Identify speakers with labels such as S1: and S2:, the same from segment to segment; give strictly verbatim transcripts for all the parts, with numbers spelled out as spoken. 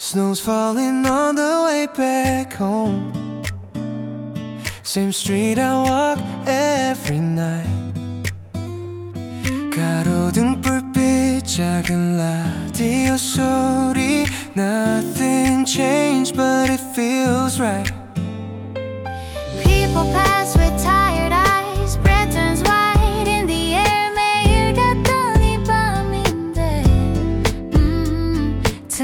S1: Snow's falling on the way back home. Same street I walk every night. 가로등 불빛 작은 라디오 소리. Nothing changed but it feels right.
S2: People pass with tired eyes. Breath turns white in the air. 매일 같던 이 밤인데 mm,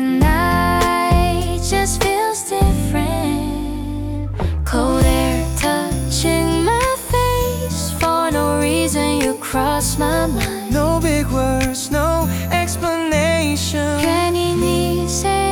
S2: Tonight just feels different. Cold air touching my face. For no reason you cross my mind.
S1: No big words, no explanation.
S2: 괜히 네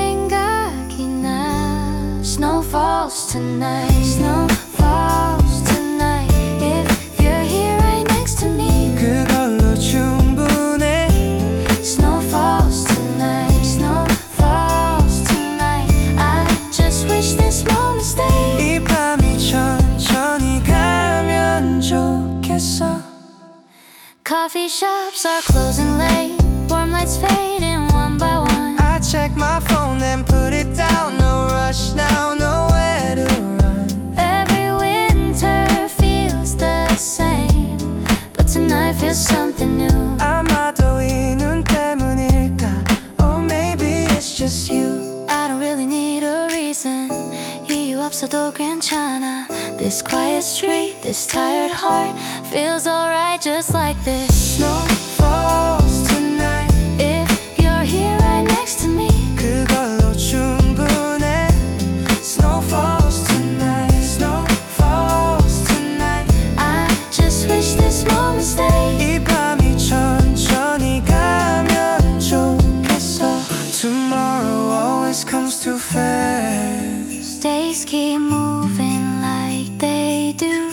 S2: 생각이 나. Snow falls tonight. Snow falls tonight. If you're here right next to me,
S1: 그걸로 충분해.
S2: Snow falls tonight. Snow falls tonight. I just wish this moment stayed.
S1: 이 밤이 천천히 가면 좋겠어.
S2: Coffee shops are closing late. Warm lights fading one by one.
S1: I check my phone then put it down. No rush now, nowhere to run.
S2: Every winter feels the same, but tonight feels something new.
S1: 아마도 이 눈 때문일까? Or maybe it's just you.
S2: I don't really need a reason. 이유 없어도 괜찮아. This quiet street, this tired heart feels alright just like this.
S1: Snow falls tonight.
S2: If you're here right next to me,
S1: 그걸로 충분해. Snow falls tonight. Snow falls tonight.
S2: I just wish this moment stayed.
S1: 이 밤이 천천히 가면 좋겠어. Tomorrow always comes too fast.
S2: Days keep moving like they do.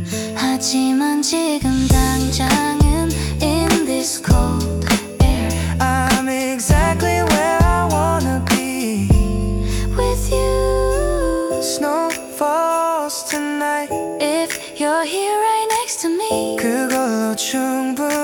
S2: 하지만 지금 당장은 in this cold air
S1: I'm exactly where I wanna be.
S2: with you.
S1: Snow falls tonight.
S2: If you're here right next to me,
S1: 그걸로 충분해.